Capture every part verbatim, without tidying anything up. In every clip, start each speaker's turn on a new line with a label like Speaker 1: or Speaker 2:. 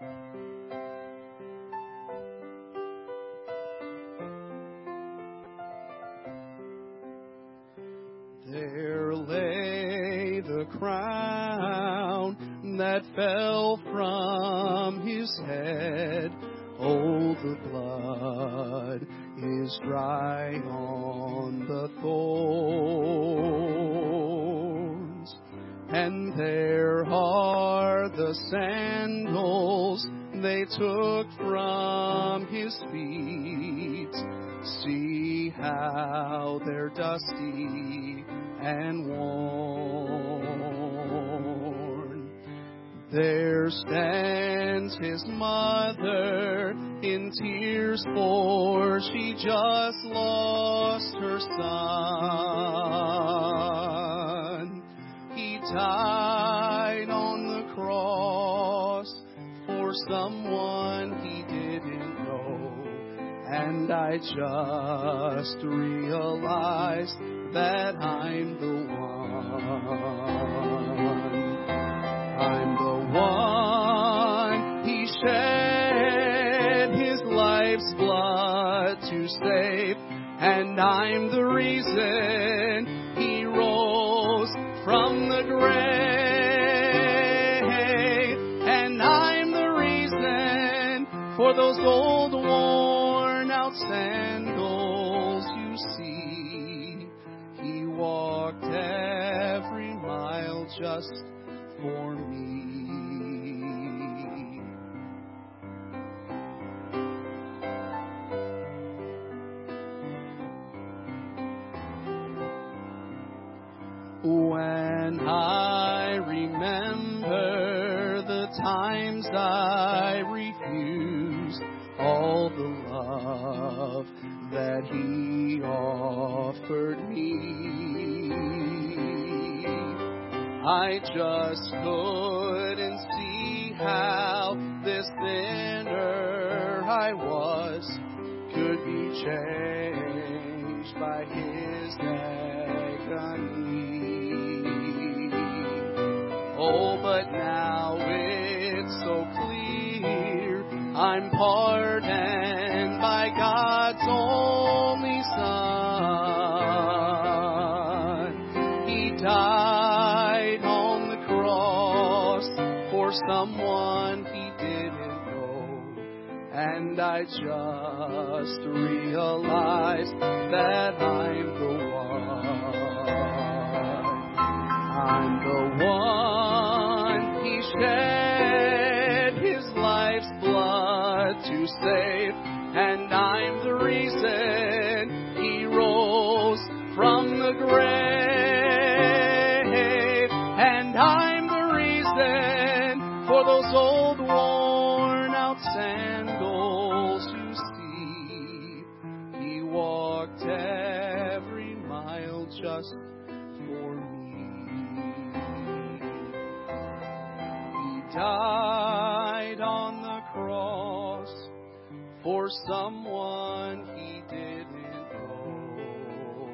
Speaker 1: There lay the crown that fell from his head. Oh, the blood is dry on the thorns. And there are the sandals they took from his feet. See how they're dusty and worn. There stands his mother in tears, for she just lost her son. He died on the cross for someone he didn't know. And I just realized that I'm the one. I'm the one he shed his life's blood to save. And I'm the reason he rose from the grave. And I'm the reason for those old worn out sandals you see. He walked every mile just for me. When I remember the times I refused all the love that he offered me, I just couldn't see how this sinner I was could be changed by his agony. Oh, but now it's so clear I'm pardoned by God's only Son. He died on the cross for someone he didn't know. And I just realized that I'm the one. I'm the one he shed his life's blood to save. And I'm the reason he rose from the grave. And I'm the reason for those old worn out sandals you see. He walked every mile just for me. He died on the cross for someone he didn't know.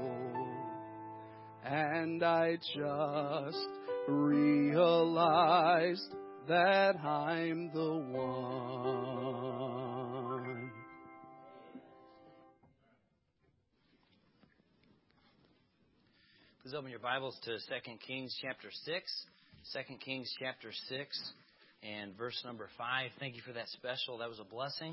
Speaker 1: And I just realized that I'm the one.
Speaker 2: Please open your Bibles to Second Kings chapter six. Second Kings chapter six and verse number five. Thank you for that special. That was a blessing.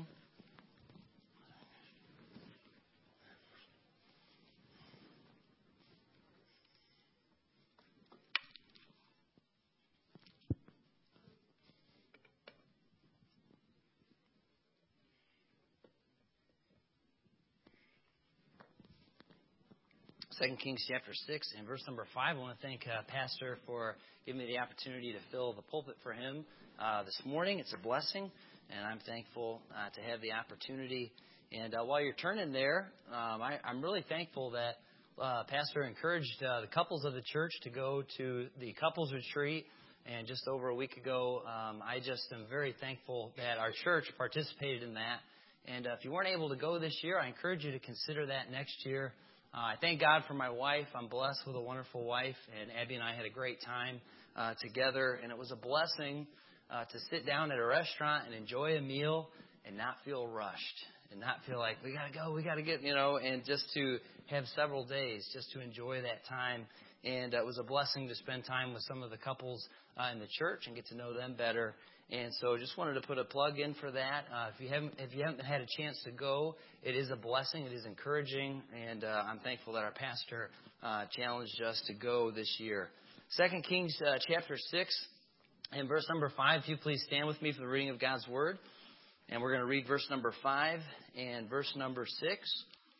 Speaker 2: Second Kings chapter six and verse number five. I want to thank uh, Pastor for giving me the opportunity to fill the pulpit for him uh, this morning. It's a blessing, and I'm thankful uh, to have the opportunity. And uh, while you're turning there, um, I, I'm really thankful that uh, Pastor encouraged uh, the couples of the church to go to the couples retreat. And just over a week ago, um, I just am very thankful that our church participated in that. And uh, if you weren't able to go this year, I encourage you to consider that next year. Uh, I thank God for my wife. I'm blessed with a wonderful wife, and Abby and I had a great time uh, together, and it was a blessing uh, to sit down at a restaurant and enjoy a meal and not feel rushed and not feel like we got to go, we got to get, you know, and just to have several days just to enjoy that time. And uh, it was a blessing to spend time with some of the couples uh, in the church and get to know them better. And so just wanted to put a plug in for that. Uh, if you haven't if you haven't had a chance to go, it is a blessing. It is encouraging. And uh, I'm thankful that our pastor uh, challenged us to go this year. Second Kings uh, chapter six and verse number five. If you please stand with me for the reading of God's word. And we're going to read verse number five and verse number six.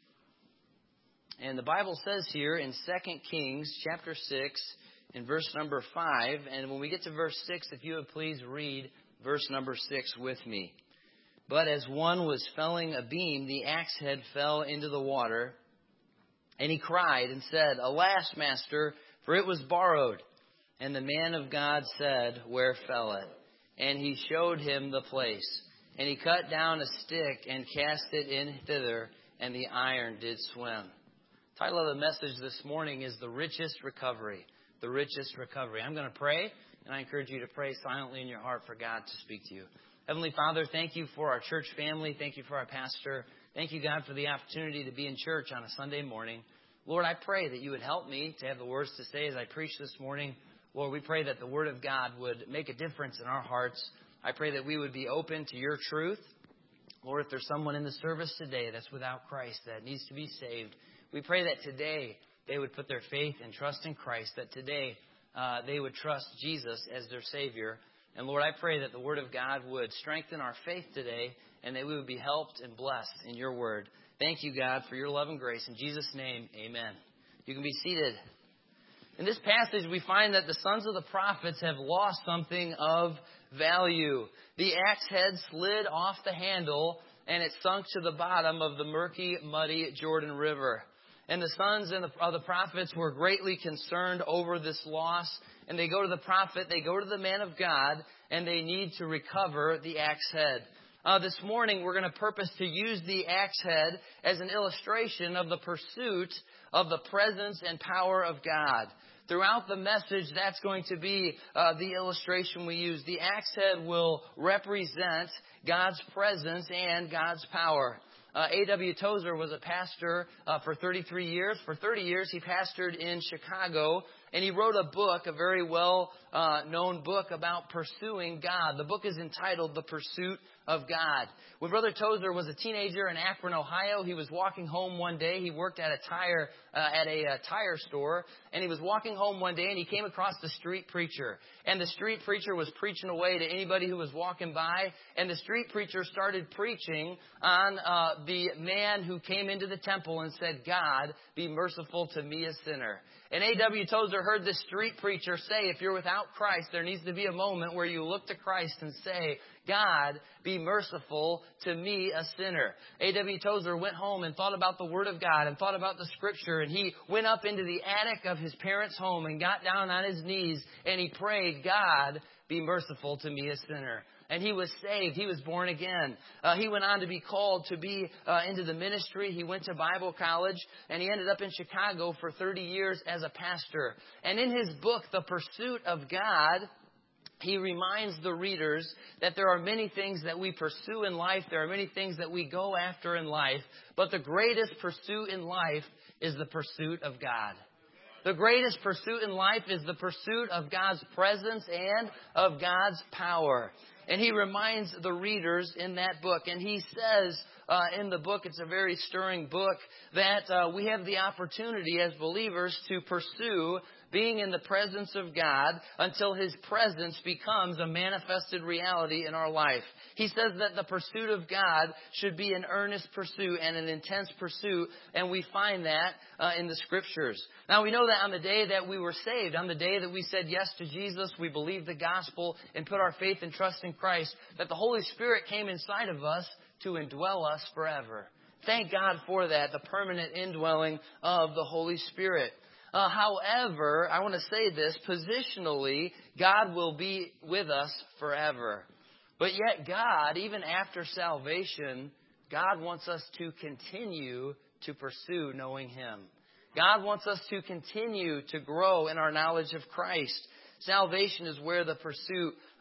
Speaker 2: And the Bible says here in Second Kings chapter six in verse number five. And when we get to verse six, if you would please read verse number six with me. But as one was felling a beam, the axe head fell into the water. And he cried and said, Alas, master, for it was borrowed. And the man of God said, Where fell it? And he showed him the place. And he cut down a stick and cast it in thither, and the iron did swim. The title of the message this morning is The Richest Recovery. The Richest Recovery. I'm going to pray, and I encourage you to pray silently in your heart for God to speak to you. Heavenly Father, thank you for our church family. Thank you for our pastor. Thank you, God, for the opportunity to be in church on a Sunday morning. Lord, I pray that you would help me to have the words to say as I preach this morning. Lord, we pray that the Word of God would make a difference in our hearts. I pray that we would be open to your truth. Lord, if there's someone in the service today that's without Christ that needs to be saved, we pray that today they would put their faith and trust in Christ, that today uh, they would trust Jesus as their Savior. And Lord, I pray that the Word of God would strengthen our faith today and that we would be helped and blessed in your Word. Thank you, God, for your love and grace. In Jesus' name, amen. You can be seated. In this passage, we find that the sons of the prophets have lost something of value. The axe head slid off the handle, and it sunk to the bottom of the murky, muddy Jordan River. And the sons of the prophets were greatly concerned over this loss. And they go to the prophet, they go to the man of God, and they need to recover the axe head. Uh, this morning, we're going to purpose to use the axe head as an illustration of the pursuit of the presence and power of God. Throughout the message, that's going to be uh, the illustration we use. The axe head will represent God's presence and God's power. Uh, A W Tozer was a pastor uh, for thirty-three years. For thirty years, he pastored in Chicago, and he wrote a book, a very well-known uh, book about pursuing God. The book is entitled The Pursuit of God. When Brother Tozer was a teenager in Akron, Ohio, he was walking home one day. He worked at a tire uh, at a uh, tire store, and he was walking home one day, and he came across the street preacher. And the street preacher was preaching away to anybody who was walking by. And the street preacher started preaching on uh, the man who came into the temple and said, God, be merciful to me, a sinner. And A W Tozer heard this street preacher say, if you're without Christ, there needs to be a moment where you look to Christ and say, God, be merciful to me, a sinner. A W Tozer went home and thought about the Word of God and thought about the Scripture. And he went up into the attic of his parents' home and got down on his knees and he prayed, God, be merciful to me, a sinner. And he was saved. He was born again. Uh, he went on to be called to be uh, into the ministry. He went to Bible college, and he ended up in Chicago for thirty years as a pastor. And in his book, The Pursuit of God, he reminds the readers that there are many things that we pursue in life. There are many things that we go after in life. But the greatest pursuit in life is the pursuit of God. The greatest pursuit in life is the pursuit of God's presence and of God's power. And he reminds the readers in that book. And he says uh, in the book, it's a very stirring book, that uh, we have the opportunity as believers to pursue being in the presence of God until His presence becomes a manifested reality in our life. He says that the pursuit of God should be an earnest pursuit and an intense pursuit, and we find that uh, in the Scriptures. Now, we know that on the day that we were saved, on the day that we said yes to Jesus, we believed the gospel and put our faith and trust in Christ, that the Holy Spirit came inside of us to indwell us forever. Thank God for that, the permanent indwelling of the Holy Spirit. Uh, however, I want to say this, positionally, God will be with us forever. But yet God, even after salvation, God wants us to continue to pursue knowing Him. God wants us to continue to grow in our knowledge of Christ. Salvation is where the pursuit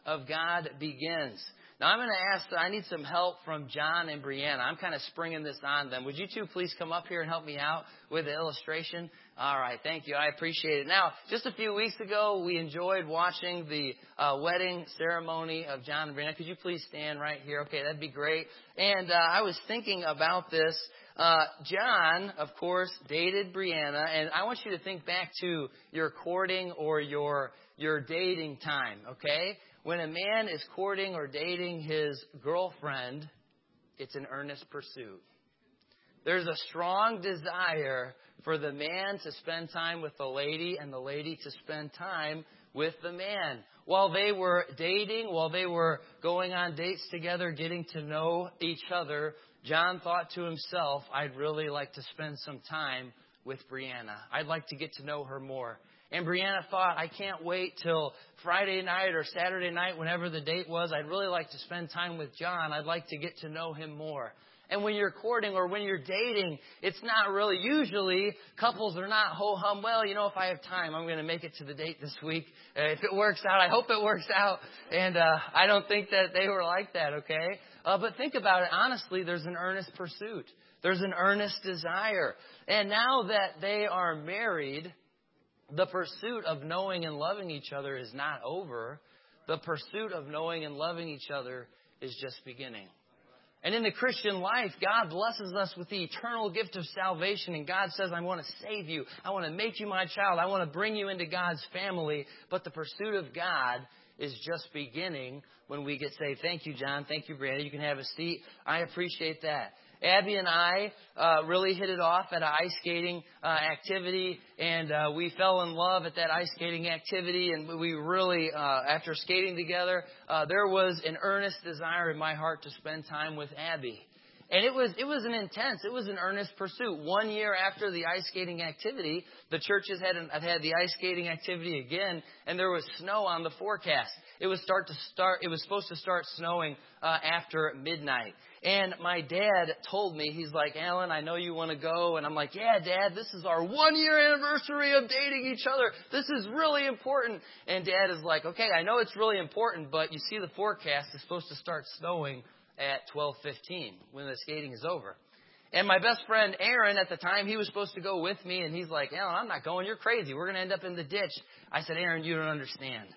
Speaker 2: of God begins. Now, I'm going to ask, I need some help from John and Brianna. I'm kind of springing this on them. Would you two please come up here and help me out with the illustration? All right, thank you. I appreciate it. Now, just a few weeks ago, we enjoyed watching the uh, wedding ceremony of John and Brianna. Could you please stand right here? Okay, that'd be great. And uh, I was thinking about this. Uh, John, of course, dated Brianna, and I want you to think back to your courting or your your dating time, okay? When a man is courting or dating his girlfriend, it's an earnest pursuit. There's a strong desire for the man to spend time with the lady and the lady to spend time with the man. While they were dating, while they were going on dates together, getting to know each other, John thought to himself, I'd really like to spend some time with Brianna. I'd like to get to know her more. And Brianna thought, I can't wait till Friday night or Saturday night, whenever the date was. I'd really like to spend time with John. I'd like to get to know him more. And when you're courting or when you're dating, it's not really, usually couples are not ho-hum. Well, you know, if I have time, I'm going to make it to the date this week. Uh, if it works out, I hope it works out. And uh, I don't think that they were like that, okay? Uh, but think about it. Honestly, there's an earnest pursuit. There's an earnest desire. And now that they are married, the pursuit of knowing and loving each other is not over. The pursuit of knowing and loving each other is just beginning. And in the Christian life, God blesses us with the eternal gift of salvation. And God says, I want to save you. I want to make you my child. I want to bring you into God's family. But the pursuit of God is just beginning when we get saved. Thank you, John. Thank you, Brandon. You can have a seat. I appreciate that. Abby and I uh, really hit it off at an ice skating uh, activity, and uh, we fell in love at that ice skating activity, and we really, uh, after skating together, uh, there was an earnest desire in my heart to spend time with Abby. And it was it was an intense, it was an earnest pursuit. One year after the ice skating activity, the churches had an, had the ice skating activity again, and there was snow on the forecast. It was start to start. It was supposed to start snowing uh, after midnight. And my dad told me, he's like, Alan, I know you want to go. And I'm like, yeah, Dad, this is our one-year anniversary of dating each other. This is really important. And Dad is like, okay, I know it's really important, but you see the forecast is supposed to start snowing at twelve fifteen when the skating is over. And my best friend, Aaron, at the time, he was supposed to go with me. And he's like, Alan, I'm not going. You're crazy. We're going to end up in the ditch. I said, Aaron, you don't understand.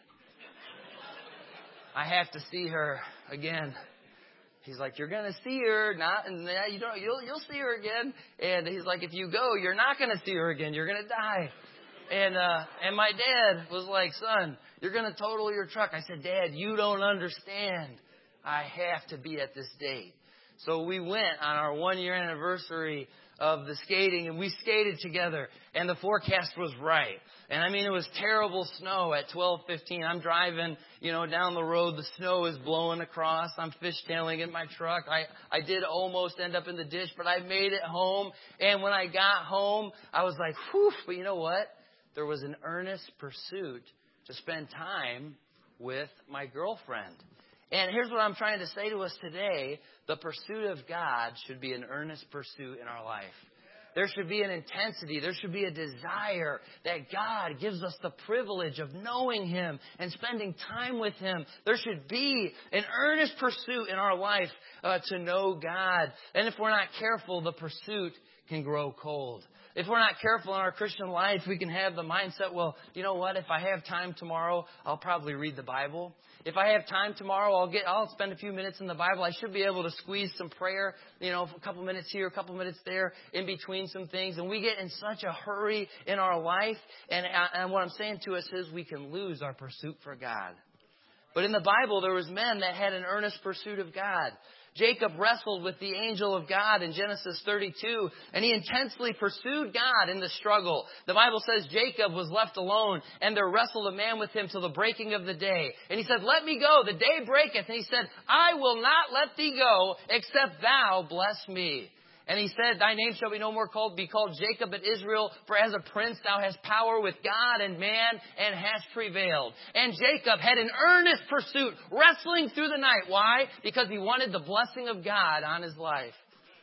Speaker 2: I have to see her again. He's like, you're going to see her, not, and you don't, you'll, you'll see her again. And he's like, if you go, you're not going to see her again. You're going to die. And, uh, and my dad was like, son, you're going to total your truck. I said, Dad, you don't understand. I have to be at this date. So we went on our one year anniversary of the skating, and we skated together, and the forecast was right. And I mean, it was terrible snow at twelve fifteen. I'm driving, you know, down the road. The snow is blowing across. I'm fishtailing in my truck. I, I did almost end up in the ditch, but I made it home. And when I got home, I was like, whew, but you know what? There was an earnest pursuit to spend time with my girlfriend. And here's what I'm trying to say to us today. The pursuit of God should be an earnest pursuit in our life. There should be an intensity. There should be a desire that God gives us the privilege of knowing Him and spending time with Him. There should be an earnest pursuit in our life uh, to know God. And if we're not careful, the pursuit can grow cold. If we're not careful in our Christian life, we can have the mindset, well, you know what? If I have time tomorrow, I'll probably read the Bible. If I have time tomorrow, I'll get, I'll spend a few minutes in the Bible. I should be able to squeeze some prayer, you know, a couple minutes here, a couple minutes there, in between some things. And we get in such a hurry in our life. And, and what I'm saying to us is we can lose our pursuit for God. But in the Bible, there was men that had an earnest pursuit of God. Jacob wrestled with the angel of God in Genesis thirty-two, and he intensely pursued God in the struggle. The Bible says Jacob was left alone, and there wrestled a man with him till the breaking of the day. And he said, let me go, the day breaketh. And he said, I will not let thee go, except thou bless me. And he said, thy name shall be no more called, be called Jacob, but Israel, for as a prince thou hast power with God and man, and hast prevailed. And Jacob had an earnest pursuit, wrestling through the night. Why? Because he wanted the blessing of God on his life.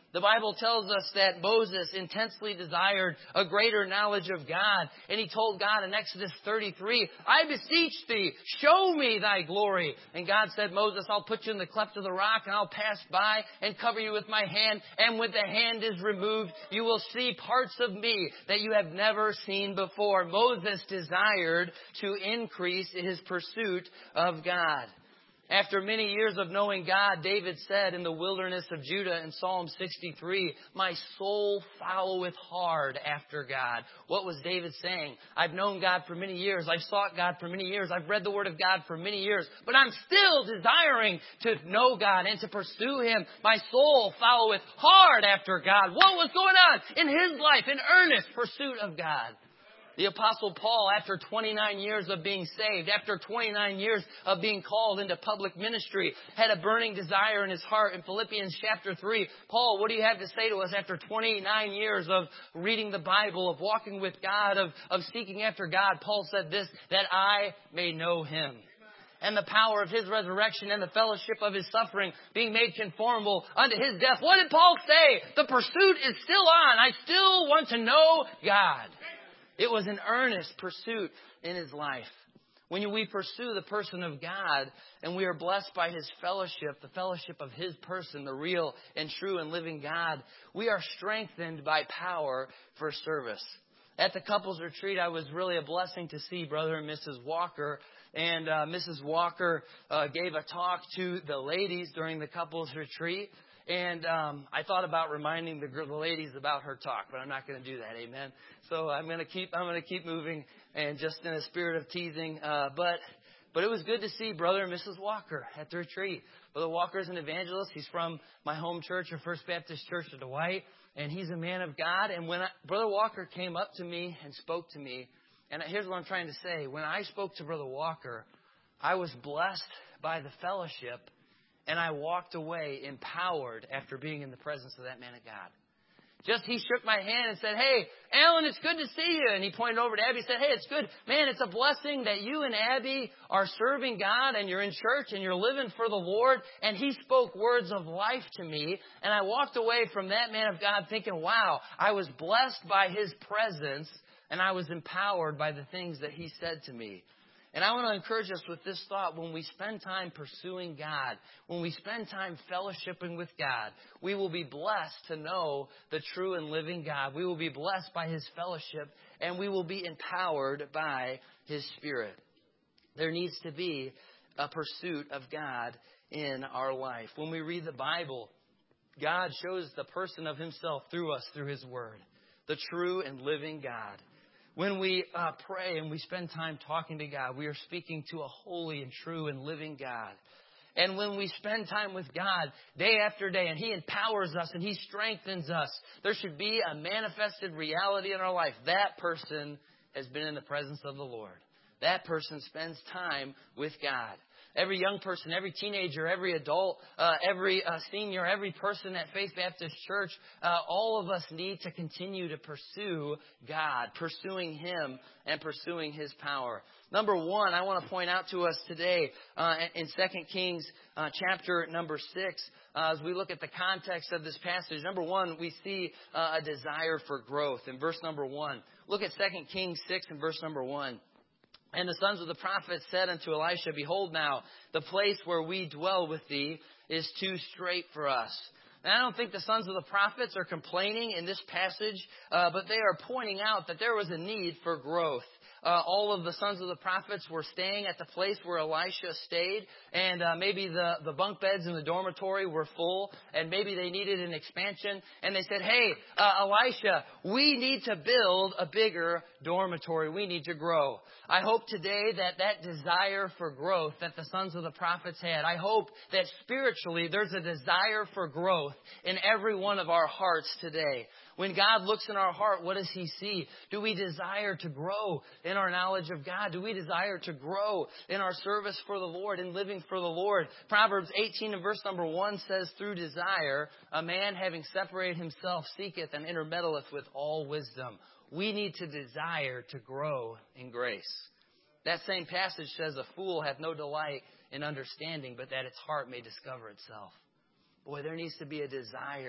Speaker 2: The Bible tells us that Moses intensely desired a greater knowledge of God. And he told God in Exodus thirty-three, I beseech thee, show me thy glory. And God said, Moses, I'll put you in the cleft of the rock and I'll pass by and cover you with my hand. And when the hand is removed, you will see parts of me that you have never seen before. Moses desired to increase his pursuit of God. After many years of knowing God, David said in the wilderness of Judah in Psalm sixty-three, my soul followeth hard after God. What was David saying? I've known God for many years. I've sought God for many years. I've read the Word of God for many years. But I'm still desiring to know God and to pursue Him. My soul followeth hard after God. What was going on in his life? An earnest pursuit of God. The Apostle Paul, after twenty-nine years of being saved, after twenty-nine years of being called into public ministry, had a burning desire in his heart. In Philippians chapter three, Paul, what do you have to say to us after twenty-nine years of reading the Bible, of walking with God, of, of seeking after God? Paul said this, that I may know Him and the power of His resurrection and the fellowship of His suffering, being made conformable unto His death. What did Paul say? The pursuit is still on. I still want to know God. It was an earnest pursuit in his life. When we pursue the person of God and we are blessed by His fellowship, the fellowship of His person, the real and true and living God, we are strengthened by power for service. At the couples retreat, I was really a blessing to see Brother and Missus Walker. And uh, Missus Walker uh, gave a talk to the ladies during the couples retreat. And um, I thought about reminding the, the ladies about her talk, but I'm not going to do that. Amen. So I'm going to keep I'm going to keep moving, and just in a spirit of teasing. Uh, but but it was good to see Brother and Missus Walker at the retreat. Brother Walker is an evangelist. He's from my home church, or First Baptist Church of Dwight, and he's a man of God. And when I, Brother Walker came up to me and spoke to me, and here's what I'm trying to say: when I spoke to Brother Walker, I was blessed by the fellowship. And I walked away empowered after being in the presence of that man of God. Just he shook my hand and said, hey, Alan, it's good to see you. And he pointed over to Abby and said, hey, it's good. Man, it's a blessing that you and Abby are serving God and you're in church and you're living for the Lord. And he spoke words of life to me. And I walked away from that man of God thinking, wow, I was blessed by his presence and I was empowered by the things that he said to me. And I want to encourage us with this thought: when we spend time pursuing God, when we spend time fellowshipping with God, we will be blessed to know the true and living God. We will be blessed by His fellowship, and we will be empowered by His Spirit. There needs to be a pursuit of God in our life. When we read the Bible, God shows the person of Himself through us, through His Word, the true and living God. When we uh, pray and we spend time talking to God, we are speaking to a holy and true and living God. And when we spend time with God day after day and He empowers us and He strengthens us, there should be a manifested reality in our life. That person has been in the presence of the Lord. That person spends time with God. Every young person, every teenager, every adult, uh, every uh, senior, every person at Faith Baptist Church, uh, all of us need to continue to pursue God, pursuing Him and pursuing His power. Number one, I want to point out to us today uh, in Second Kings uh, chapter number six, uh, as we look at the context of this passage. Number one, we see uh, a desire for growth. In verse number one, look at Second Kings six and verse number one. And the sons of the prophets said unto Elisha, behold now, the place where we dwell with thee is too strait for us. And I don't think the sons of the prophets are complaining in this passage, uh, but they are pointing out that there was a need for growth. Uh, all of the sons of the prophets were staying at the place where Elisha stayed, and uh, maybe the, the bunk beds in the dormitory were full, and maybe they needed an expansion. And they said, hey, uh, Elisha, we need to build a bigger dormitory. We need to grow. I hope today that that desire for growth that the sons of the prophets had, I hope that spiritually there's a desire for growth in every one of our hearts today. When God looks in our heart, what does He see? Do we desire to grow in our knowledge of God? Do we desire to grow in our service for the Lord and living for the Lord? Proverbs eighteen and verse number one says, through desire, a man having separated himself seeketh and intermeddleth with all wisdom. We need to desire to grow in grace. That same passage says, a fool hath no delight in understanding, but that its heart may discover itself. Boy, there needs to be a desire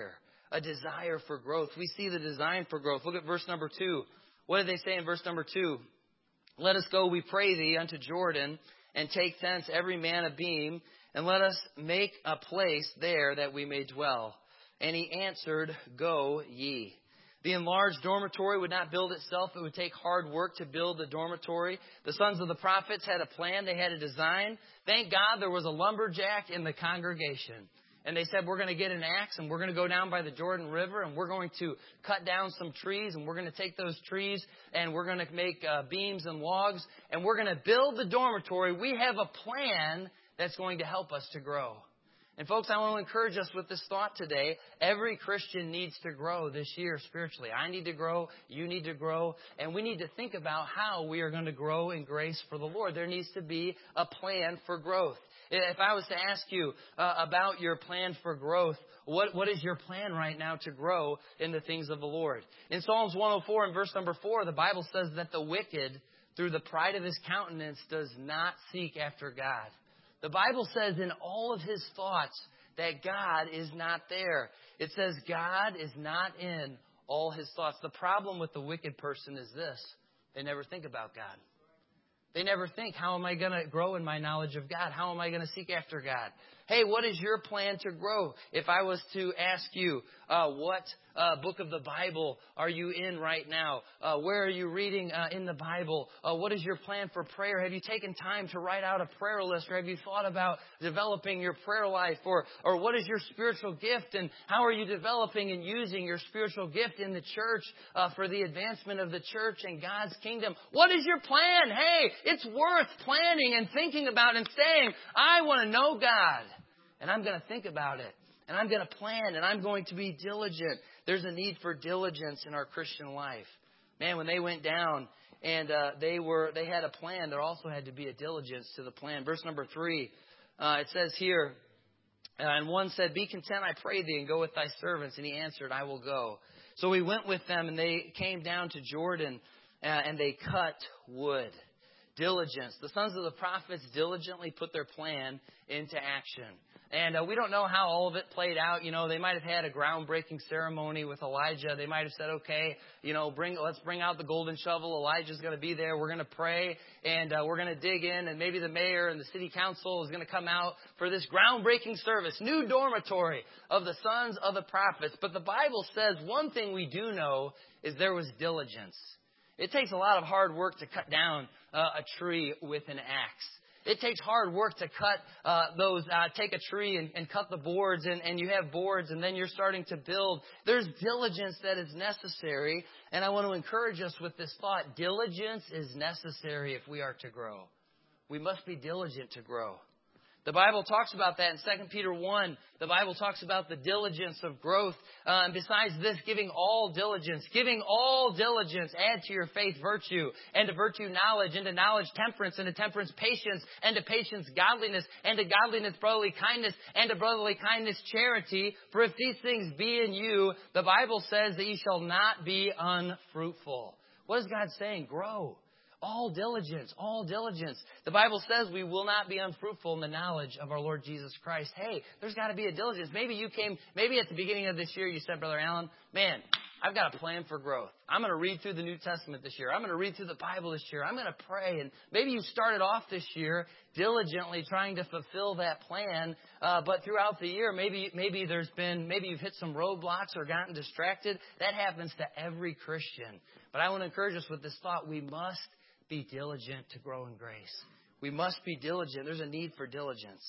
Speaker 2: a desire for growth. We see the design for growth. Look at verse number two. What did they say in verse number two? Let us go, we pray thee, unto Jordan, and take thence every man a beam, and let us make a place there that we may dwell. And he answered, Go ye. The enlarged dormitory would not build itself. It would take hard work to build the dormitory. The sons of the prophets had a plan. They had a design. Thank God there was a lumberjack in the congregation. And they said, we're going to get an axe and we're going to go down by the Jordan River and we're going to cut down some trees and we're going to take those trees and we're going to make uh, beams and logs and we're going to build the dormitory. We have a plan that's going to help us to grow. And folks, I want to encourage us with this thought today. Every Christian needs to grow this year spiritually. I need to grow. You need to grow. And we need to think about how we are going to grow in grace for the Lord. There needs to be a plan for growth. If I was to ask you uh, about your plan for growth, what, what is your plan right now to grow in the things of the Lord? In Psalms one oh four and verse number four, the Bible says that the wicked, through the pride of his countenance, does not seek after God. The Bible says in all of his thoughts that God is not there. It says God is not in all his thoughts. The problem with the wicked person is this. They never think about God. They never think, how am I going to grow in my knowledge of God? How am I going to seek after God? Hey, what is your plan to grow? If I was to ask you, uh, what uh, book of the Bible are you in right now? Uh, where are you reading uh, in the Bible? Uh, what is your plan for prayer? Have you taken time to write out a prayer list? Or have you thought about developing your prayer life? Or, or what is your spiritual gift? And how are you developing and using your spiritual gift in the church uh, for the advancement of the church and God's kingdom? What is your plan? Hey, it's worth planning and thinking about and saying, I want to know God. And I'm going to think about it. And I'm going to plan. And I'm going to be diligent. There's a need for diligence in our Christian life. Man, when they went down and uh, they were they had a plan, there also had to be a diligence to the plan. Verse number three, uh, it says here, uh, and one said, Be content, I pray thee, and go with thy servants. And he answered, I will go. So he went with them, and they came down to Jordan, uh, and they cut wood. Diligence. The sons of the prophets diligently put their plan into action. And uh, we don't know how all of it played out. You know, they might have had a groundbreaking ceremony with Elijah. They might have said, okay, you know, bring let's bring out the golden shovel. Elijah's going to be there. We're going to pray and uh, we're going to dig in. And maybe the mayor and the city council is going to come out for this groundbreaking service, new dormitory of the sons of the prophets. But the Bible says one thing we do know is there was diligence. It takes a lot of hard work to cut down uh, a tree with an axe. It takes hard work to cut uh, those, uh, take a tree and, and cut the boards, and, and you have boards, and then you're starting to build. There's diligence that is necessary, and I want to encourage us with this thought. Diligence is necessary if we are to grow. We must be diligent to grow. The Bible talks about that in Second Peter one. The Bible talks about the diligence of growth. Uh, and besides this, giving all diligence. Giving all diligence. Add to your faith virtue. And to virtue knowledge. And to knowledge temperance. And to temperance patience. And to patience godliness. And to godliness brotherly kindness. And to brotherly kindness charity. For if these things be in you, the Bible says that ye shall not be unfruitful. What is God saying? Grow. All diligence, all diligence. The Bible says we will not be unfruitful in the knowledge of our Lord Jesus Christ. Hey, there's got to be a diligence. Maybe you came, maybe at the beginning of this year you said, Brother Allen, man, I've got a plan for growth. I'm going to read through the New Testament this year. I'm going to read through the Bible this year. I'm going to pray. And maybe you started off this year diligently trying to fulfill that plan. Uh, but throughout the year, maybe maybe there's been, maybe you've hit some roadblocks or gotten distracted. That happens to every Christian. But I want to encourage us with this thought. We must be diligent to grow in grace. We must be diligent. There's a need for diligence.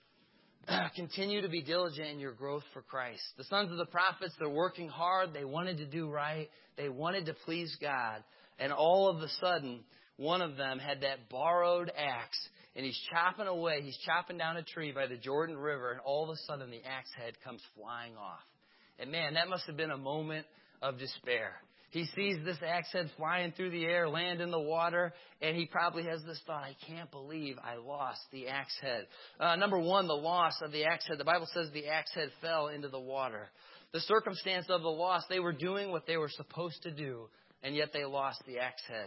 Speaker 2: Continue to be diligent in your growth for Christ. The sons of the prophets, they're working hard. They wanted to do right. They wanted to please God. And all of a sudden, one of them had that borrowed axe. And he's chopping away. He's chopping down a tree by the Jordan River. And all of a sudden, the axe head comes flying off. And man, that must have been a moment of despair. He sees this axe head flying through the air, land in the water, and he probably has this thought, I can't believe I lost the axe head. Uh, number one, the loss of the axe head. The Bible says the axe head fell into the water. The circumstance of the loss, they were doing what they were supposed to do, and yet they lost the axe head.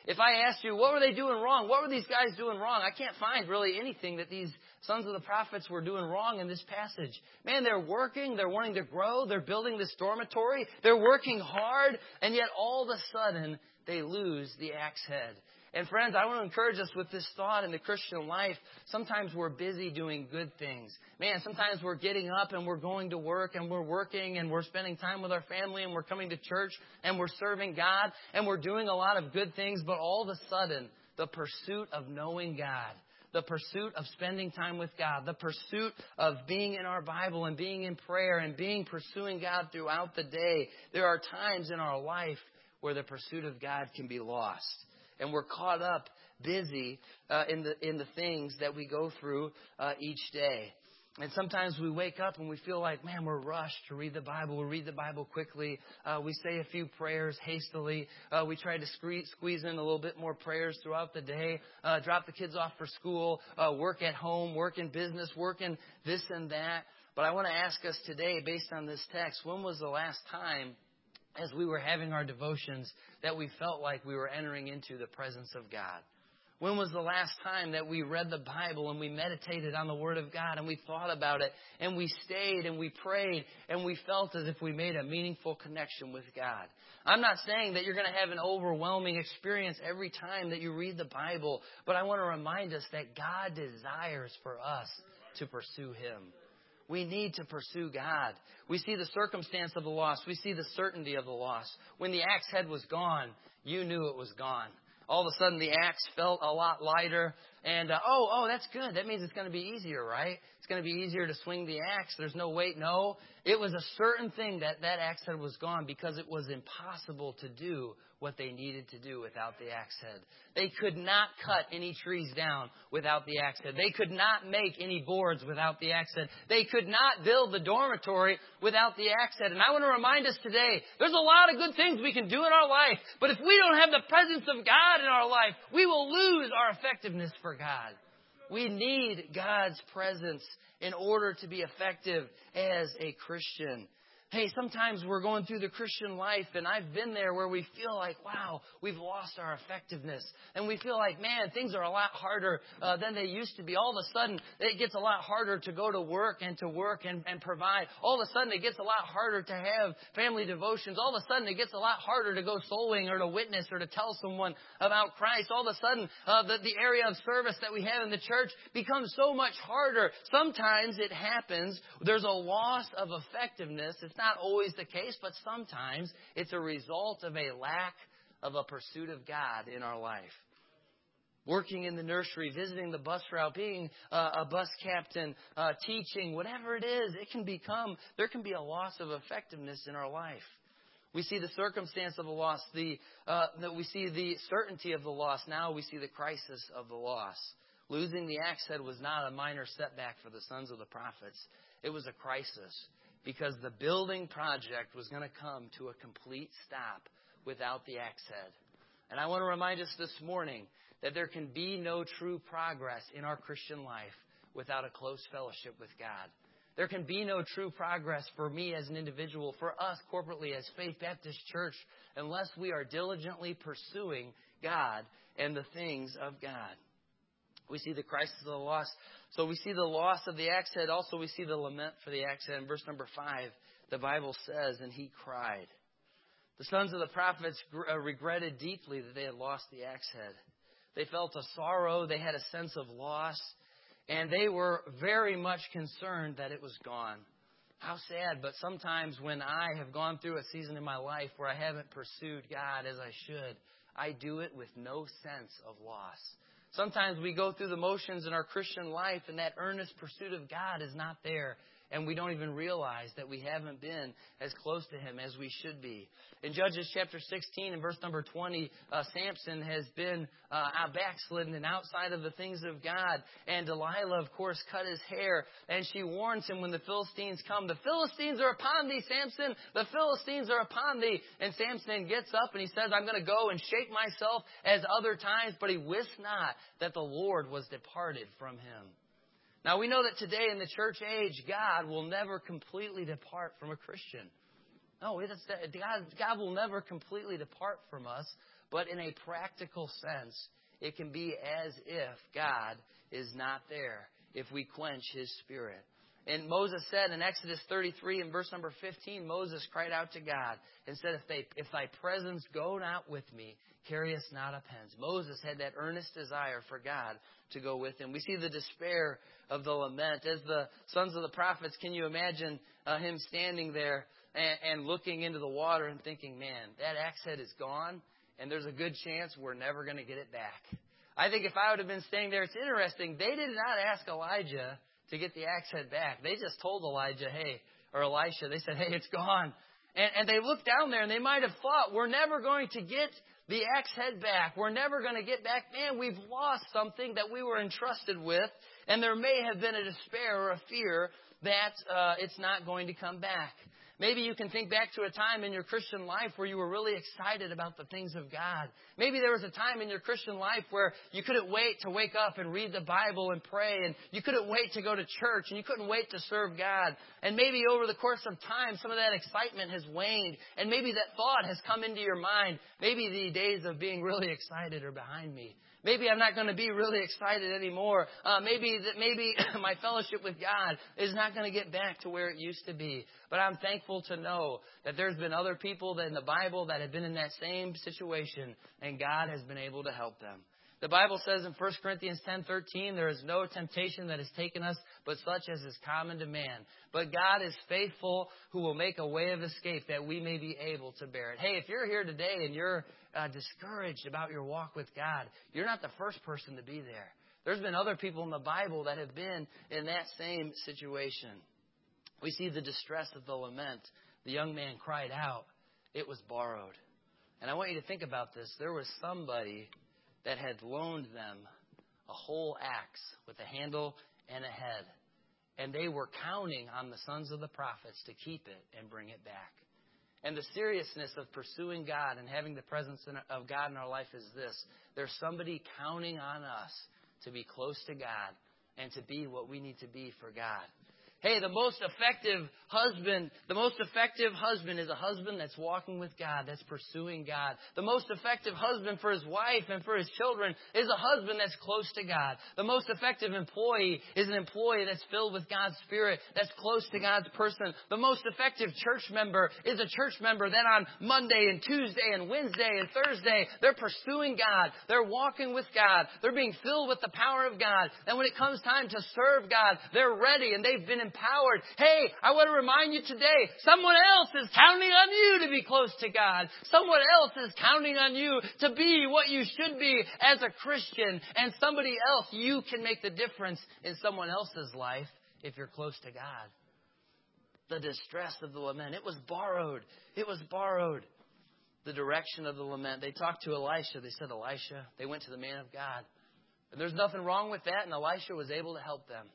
Speaker 2: If I asked you, what were they doing wrong? What were these guys doing wrong? I can't find really anything that these sons of the prophets were doing wrong in this passage. Man, they're working. They're wanting to grow. They're building this dormitory. They're working hard. And yet all of a sudden, they lose the axe head. And friends, I want to encourage us with this thought in the Christian life. Sometimes we're busy doing good things. Man, sometimes we're getting up and we're going to work and we're working and we're spending time with our family and we're coming to church and we're serving God and we're doing a lot of good things. But all of a sudden, the pursuit of knowing God, the pursuit of spending time with God, the pursuit of being in our Bible and being in prayer and being pursuing God throughout the day, there are times in our life where the pursuit of God can be lost. And we're caught up, busy uh, in the in the things that we go through uh, each day. And sometimes we wake up and we feel like, man, we're rushed to read the Bible. We read the Bible quickly. Uh, we say a few prayers hastily. Uh, we try to squeeze, squeeze in a little bit more prayers throughout the day. Uh, drop the kids off for school. Uh, work at home. Work in business. Work in this and that. But I want to ask us today, based on this text, when was the last time, as we were having our devotions, that we felt like we were entering into the presence of God? When was the last time that we read the Bible and we meditated on the Word of God and we thought about it and we stayed and we prayed and we felt as if we made a meaningful connection with God? I'm not saying that you're going to have an overwhelming experience every time that you read the Bible, but I want to remind us that God desires for us to pursue Him. We need to pursue God. We see the circumstance of the loss. We see the certainty of the loss. When the axe head was gone, you knew it was gone. All of a sudden, the axe felt a lot lighter. And, uh, oh, oh, that's good. That means it's going to be easier, right? It's going to be easier to swing the axe. There's no wait. No, it was a certain thing that that axe head was gone because it was impossible to do what they needed to do without the axe head. They could not cut any trees down without the axe head. They could not make any boards without the axe head. They could not build the dormitory without the axe head. And I want to remind us today, there's a lot of good things we can do in our life, but if we don't have the presence of God in our life, we will lose our effectiveness for God. We need God's presence in order to be effective as a Christian. Hey, sometimes we're going through the Christian life, and I've been there where we feel like, wow, we've lost our effectiveness. And we feel like, man, things are a lot harder uh, than they used to be. All of a sudden, it gets a lot harder to go to work and to work and, and provide. All of a sudden, it gets a lot harder to have family devotions. All of a sudden, it gets a lot harder to go soul winning or to witness or to tell someone about Christ. All of a sudden, uh, the, the area of service that we have in the church becomes so much harder. Sometimes it happens. There's a loss of effectiveness. It's not always the case, but sometimes it's a result of a lack of a pursuit of God in our life. Working in the nursery, visiting the bus route, being uh, a bus captain, uh, teaching, whatever it is, it can become, there can be a loss of effectiveness in our life. We see the circumstance of the loss, the uh, that we see the certainty of the loss. Now we see the crisis of the loss. Losing the axe head was not a minor setback for the sons of the prophets. It was a crisis, because the building project was going to come to a complete stop without the axe head. And I want to remind us this morning that there can be no true progress in our Christian life without a close fellowship with God. There can be no true progress for me as an individual, for us corporately as Faith Baptist Church, unless we are diligently pursuing God and the things of God. We see the crisis of the loss. So we see the loss of the axe head. Also, we see the lament for the axe head. In verse number five, the Bible says, and he cried. The sons of the prophets regretted deeply that they had lost the axe head. They felt a sorrow. They had a sense of loss. And they were very much concerned that it was gone. How sad. But sometimes when I have gone through a season in my life where I haven't pursued God as I should, I do it with no sense of loss. Sometimes we go through the motions in our Christian life and that earnest pursuit of God is not there. And we don't even realize that we haven't been as close to Him as we should be. In Judges chapter sixteen and verse number twenty, uh, Samson has been uh, backslidden and outside of the things of God. And Delilah, of course, cut his hair. And she warns him when the Philistines come, the Philistines are upon thee, Samson. The Philistines are upon thee. And Samson gets up and he says, I'm going to go and shake myself as other times. But he wist not that the Lord was departed from him. Now, we know that today in the church age, God will never completely depart from a Christian. No, it's, God, God will never completely depart from us. But in a practical sense, it can be as if God is not there if we quench His Spirit. And Moses said in Exodus thirty-three in verse number fifteen, Moses cried out to God and said, if, they, if thy presence go not with me, carry us not up hence. Moses had that earnest desire for God to go with him. We see the despair of the lament. As the sons of the prophets, can you imagine uh, him standing there and, and looking into the water and thinking, man, that axe head is gone, and there's a good chance we're never going to get it back. I think if I would have been standing there, it's interesting. They did not ask Elijah to get the axe head back. They just told Elijah, hey, or Elisha, they said, hey, it's gone. And, and they looked down there and they might have thought, we're never going to get the axe head back. We're never going to get back. Man, we've lost something that we were entrusted with. And there may have been a despair or a fear that uh, it's not going to come back. Maybe you can think back to a time in your Christian life where you were really excited about the things of God. Maybe there was a time in your Christian life where you couldn't wait to wake up and read the Bible and pray, and you couldn't wait to go to church, and you couldn't wait to serve God. And maybe over the course of time, some of that excitement has waned, and maybe that thought has come into your mind. Maybe the days of being really excited are behind me. Maybe I'm not going to be really excited anymore. Uh, maybe that maybe my fellowship with God is not going to get back to where it used to be. But I'm thankful to know that there's been other people that in the Bible that have been in that same situation, and God has been able to help them. The Bible says in First Corinthians ten thirteen, there is no temptation that has taken us, but such as is common to man. But God is faithful, who will make a way of escape that we may be able to bear it. Hey, if you're here today and you're uh, discouraged about your walk with God, you're not the first person to be there. There's been other people in the Bible that have been in that same situation. We see the distress of the lament. The young man cried out. It was borrowed. And I want you to think about this. There was somebody that had loaned them a whole axe with a handle and a head. And they were counting on the sons of the prophets to keep it and bring it back. And the seriousness of pursuing God and having the presence of God in our life is this. There's somebody counting on us to be close to God and to be what we need to be for God. Hey, the most effective husband, the most effective husband is a husband that's walking with God, that's pursuing God. The most effective husband for his wife and for his children is a husband that's close to God. The most effective employee is an employee that's filled with God's Spirit, that's close to God's person. The most effective church member is a church member that on Monday and Tuesday and Wednesday and Thursday, they're pursuing God. They're walking with God. They're being filled with the power of God. And when it comes time to serve God, they're ready and they've been empowered. Hey, I want to remind you today, someone else is counting on you to be close to God. Someone else is counting on you to be what you should be as a Christian. And somebody else, you can make the difference in someone else's life if you're close to God. The distress of the lament. It was borrowed. It was borrowed. The direction of the lament. They talked to Elisha. They said, Elisha. They went to the man of God. And there's nothing wrong with that. And Elisha was able to help them.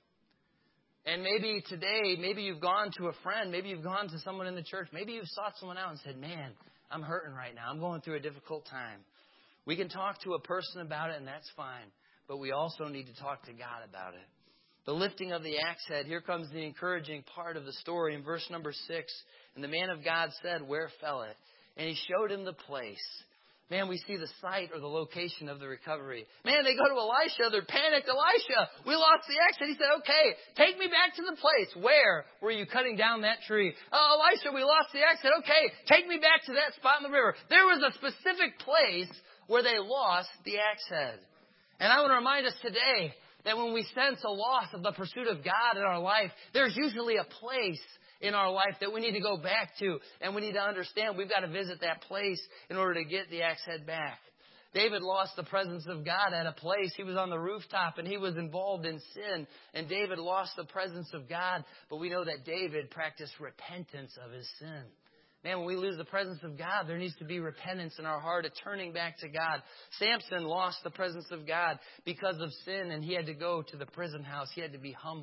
Speaker 2: And maybe today, maybe you've gone to a friend, maybe you've gone to someone in the church, maybe you've sought someone out and said, man, I'm hurting right now. I'm going through a difficult time. We can talk to a person about it, and that's fine. But we also need to talk to God about it. The lifting of the axe head, here comes the encouraging part of the story in verse number six. And the man of God said, where fell it? And he showed him the place. Man, we see the site or the location of the recovery. Man, they go to Elisha. They're panicked. Elisha, we lost the axe. And he said, okay, take me back to the place. Where were you cutting down that tree? Oh, Elisha, we lost the axe. Said, okay, take me back to that spot in the river. There was a specific place where they lost the axe head. And I want to remind us today that when we sense a loss of the pursuit of God in our life, there's usually a place in our life that we need to go back to. And we need to understand we've got to visit that place in order to get the axe head back. David lost the presence of God at a place. He was on the rooftop and he was involved in sin. And David lost the presence of God. But we know that David practiced repentance of his sin. Man, when we lose the presence of God, there needs to be repentance in our heart, a turning back to God. Samson lost the presence of God because of sin, and he had to go to the prison house. He had to be humbled.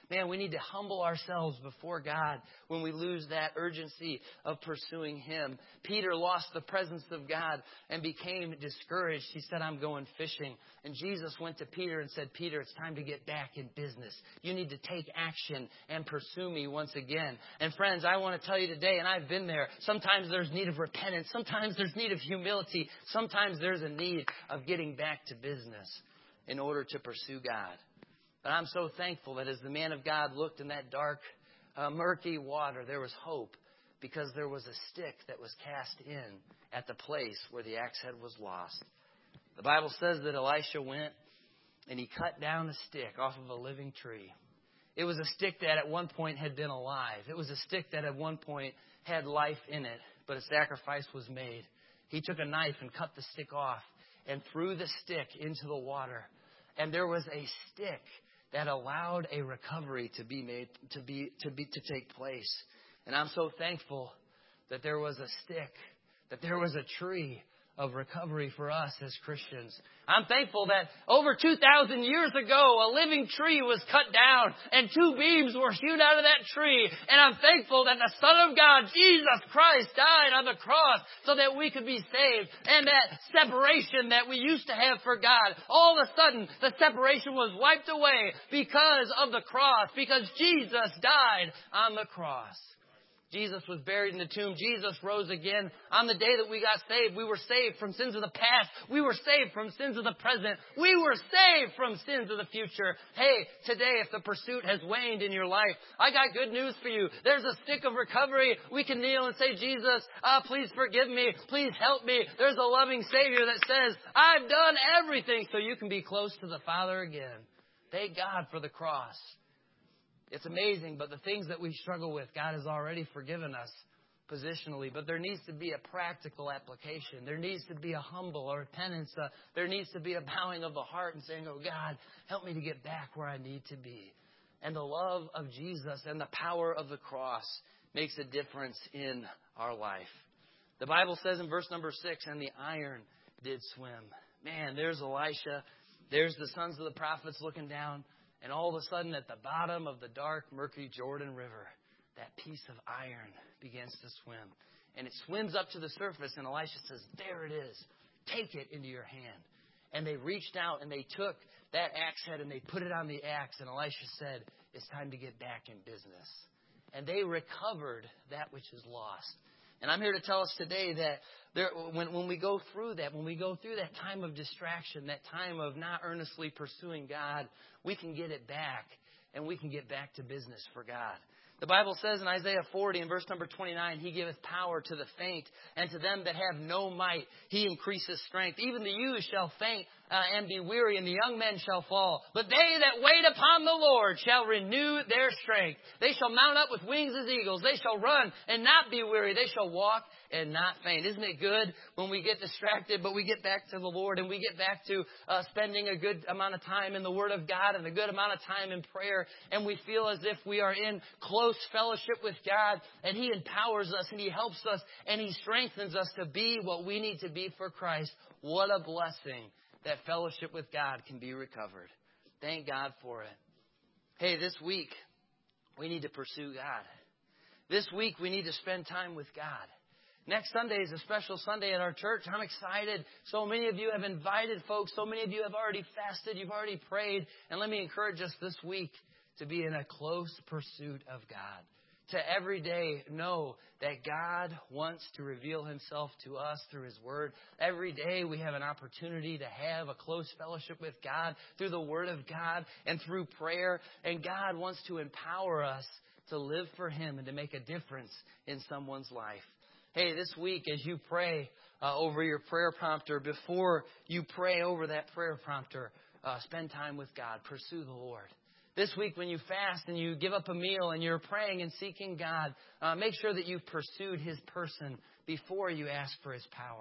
Speaker 2: Man, we need to humble ourselves before God when we lose that urgency of pursuing Him. Peter lost the presence of God and became discouraged. He said, I'm going fishing. And Jesus went to Peter and said, Peter, it's time to get back in business. You need to take action and pursue me once again. And friends, I want to tell you today, and I've been there, sometimes there's need of repentance. Sometimes there's need of humility. Sometimes there's a need of getting back to business in order to pursue God. But I'm so thankful that as the man of God looked in that dark, uh, murky water, there was hope because there was a stick that was cast in at the place where the axe head was lost. The Bible says that Elisha went and he cut down the stick off of a living tree. It was a stick that at one point had been alive. It was a stick that at one point had life in it, but a sacrifice was made. He took a knife and cut the stick off and threw the stick into the water. And there was a stick that allowed a recovery to be made, to be, to be, to take place. And I'm so thankful that there was a stick, that there was a tree of recovery for us as Christians. I'm thankful that over two thousand years ago, a living tree was cut down and two beams were hewn out of that tree. And I'm thankful that the Son of God, Jesus Christ, died on the cross so that we could be saved. And that separation that we used to have for God, all of a sudden, the separation was wiped away because of the cross, because Jesus died on the cross. Jesus was buried in the tomb. Jesus rose again. On the day that we got saved, we were saved from sins of the past. We were saved from sins of the present. We were saved from sins of the future. Hey, today, if the pursuit has waned in your life, I got good news for you. There's a stick of recovery. We can kneel and say, Jesus, uh, please forgive me. Please help me. There's a loving Savior that says, I've done everything so you can be close to the Father again. Thank God for the cross. It's amazing, but the things that we struggle with, God has already forgiven us positionally. But there needs to be a practical application. There needs to be a humble or repentance. Uh, there needs to be a bowing of the heart and saying, oh, God, help me to get back where I need to be. And the love of Jesus and the power of the cross makes a difference in our life. The Bible says in verse number six, and the iron did swim. Man, there's Elisha. There's the sons of the prophets looking down. And all of a sudden, at the bottom of the dark, murky Jordan River, that piece of iron begins to swim. And it swims up to the surface, and Elisha says, there it is. Take it into your hand. And they reached out, and they took that axe head, and they put it on the axe. And Elisha said, it's time to get back in business. And they recovered that which is lost. And I'm here to tell us today that there, when, when we go through that, when we go through that time of distraction, that time of not earnestly pursuing God, we can get it back, and we can get back to business for God. The Bible says in Isaiah forty and verse number twenty-nine, He giveth power to the faint, and to them that have no might He increaseth strength. Even the youth shall faint uh, and be weary, and the young men shall fall. But they that wait upon the Lord shall renew their strength. They shall mount up with wings as eagles. They shall run and not be weary. They shall walk and not faint. Isn't it good when we get distracted, but we get back to the Lord and we get back to uh, spending a good amount of time in the Word of God and a good amount of time in prayer, and we feel as if we are in close fellowship with God, and He empowers us and He helps us and He strengthens us to be what we need to be for Christ. What a blessing that fellowship with God can be recovered. Thank God for it. Hey, this week, we need to pursue God. This week, we need to spend time with God. Next Sunday is a special Sunday at our church. I'm excited. So many of you have invited folks. So many of you have already fasted. You've already prayed. And let me encourage us this week to be in a close pursuit of God. To every day know that God wants to reveal Himself to us through His Word. Every day we have an opportunity to have a close fellowship with God through the Word of God and through prayer. And God wants to empower us to live for Him and to make a difference in someone's life. Hey, this week as you pray uh, over your prayer prompter, before you pray over that prayer prompter, uh, spend time with God. Pursue the Lord. This week when you fast and you give up a meal and you're praying and seeking God, uh, make sure that you've pursued His person before you ask for His power.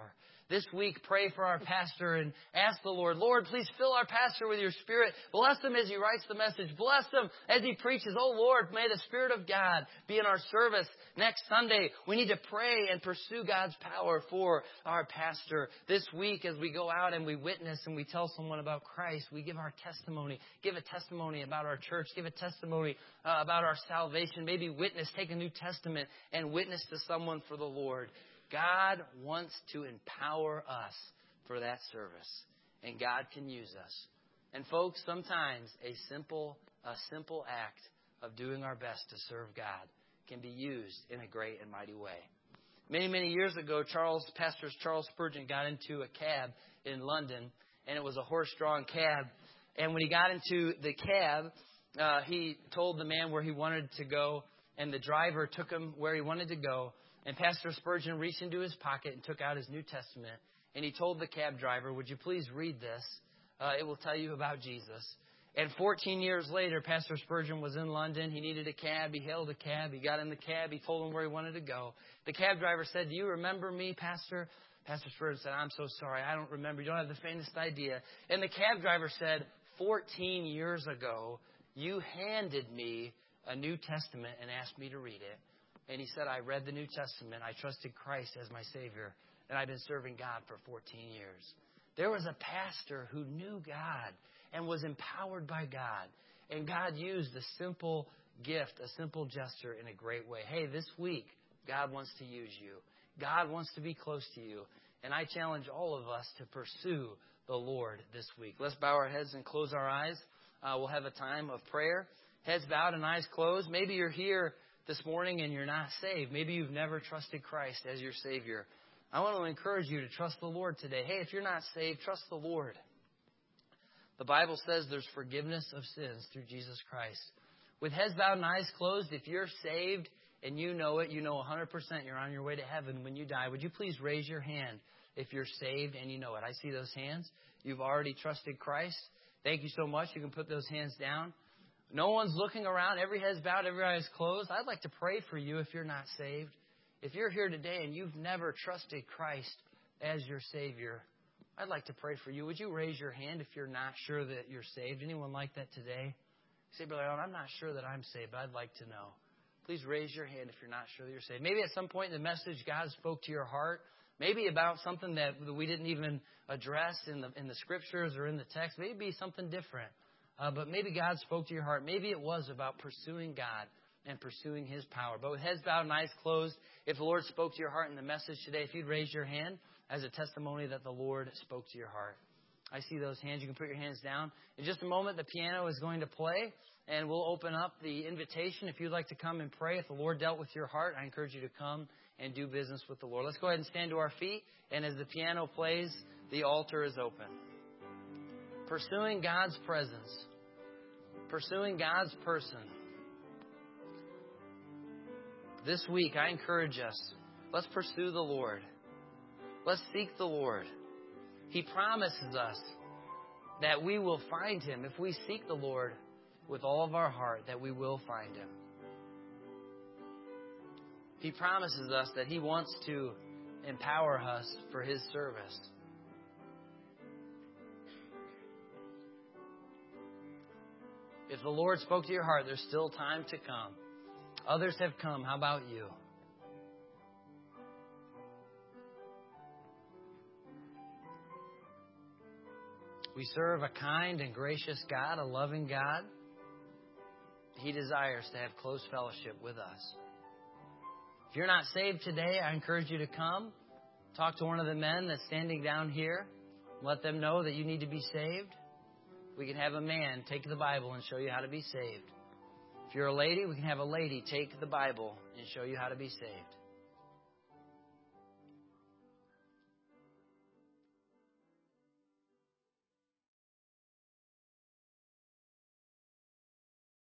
Speaker 2: this week, pray for our pastor and ask the Lord, Lord, please fill our pastor with your Spirit. Bless him as he writes the message. Bless him as he preaches. Oh, Lord, may the Spirit of God be in our service next Sunday. We need to pray and pursue God's power for our pastor. This week, as we go out and we witness and we tell someone about Christ, we give our testimony. Give a testimony about our church. Give a testimony uh, about our salvation. Maybe witness, take a New Testament and witness to someone for the Lord. God wants to empower us for that service, and God can use us. And folks, sometimes a simple, a simple act of doing our best to serve God can be used in a great and mighty way. Many, many years ago, Charles, Pastor Charles Spurgeon got into a cab in London, and it was a horse-drawn cab. And when he got into the cab, uh, he told the man where he wanted to go, and the driver took him where he wanted to go. And Pastor Spurgeon reached into his pocket and took out his New Testament. And he told the cab driver, would you please read this? Uh, it will tell you about Jesus. And fourteen years later, Pastor Spurgeon was in London. He needed a cab. He hailed a cab. He got in the cab. He told him where he wanted to go. The cab driver said, do you remember me, Pastor? Pastor Spurgeon said, I'm so sorry. I don't remember. You don't have the faintest idea. And the cab driver said, fourteen years ago, you handed me a New Testament and asked me to read it. And he said, I read the New Testament. I trusted Christ as my Savior. And I've been serving God for fourteen years. There was a pastor who knew God and was empowered by God. And God used a simple gift, a simple gesture in a great way. Hey, this week, God wants to use you. God wants to be close to you. And I challenge all of us to pursue the Lord this week. Let's bow our heads and close our eyes. Uh, we'll have a time of prayer. Heads bowed and eyes closed. Maybe you're here this morning and you're not saved. Maybe you've never trusted Christ as your Savior. I want to encourage you to trust the Lord today. Hey, if you're not saved, trust the Lord. The Bible says there's forgiveness of sins through Jesus Christ. With heads bowed and eyes closed, if you're saved and you know it, you know one hundred percent you're on your way to heaven when you die. Would you please raise your hand if you're saved and you know it? I see those hands. You've already trusted Christ. Thank you so much. You can put those hands down. No one's looking around. Every head's bowed, every eye is closed. I'd like to pray for you if you're not saved. If you're here today and you've never trusted Christ as your Savior, I'd like to pray for you. Would you raise your hand if you're not sure that you're saved? Anyone like that today? Say, Brother Allen, I'm not sure that I'm saved, but I'd like to know. Please raise your hand if you're not sure that you're saved. Maybe at some point in the message, God spoke to your heart. Maybe about something that we didn't even address in the in the scriptures or in the text. Maybe something different. Uh, but maybe God spoke to your heart. Maybe it was about pursuing God and pursuing His power. But with heads bowed and eyes closed, if the Lord spoke to your heart in the message today, if you'd raise your hand as a testimony that the Lord spoke to your heart. I see those hands. You can put your hands down. In just a moment, the piano is going to play, and we'll open up the invitation. If you'd like to come and pray, if the Lord dealt with your heart, I encourage you to come and do business with the Lord. Let's go ahead and stand to our feet, and as the piano plays, the altar is open. Pursuing God's presence. Pursuing God's person. This week, I encourage us, let's pursue the Lord. Let's seek the Lord. He promises us that we will find Him. If we seek the Lord with all of our heart, that we will find Him. He promises us that He wants to empower us for His service. If the Lord spoke to your heart, there's still time to come. Others have come. How about you? We serve a kind and gracious God, a loving God. He desires to have close fellowship with us. If you're not saved today, I encourage you to come. Talk to one of the men that's standing down here. Let them know that you need to be saved. We can have a man take the Bible and show you how to be saved. If you're a lady, we can have a lady take the Bible and show you how to be saved.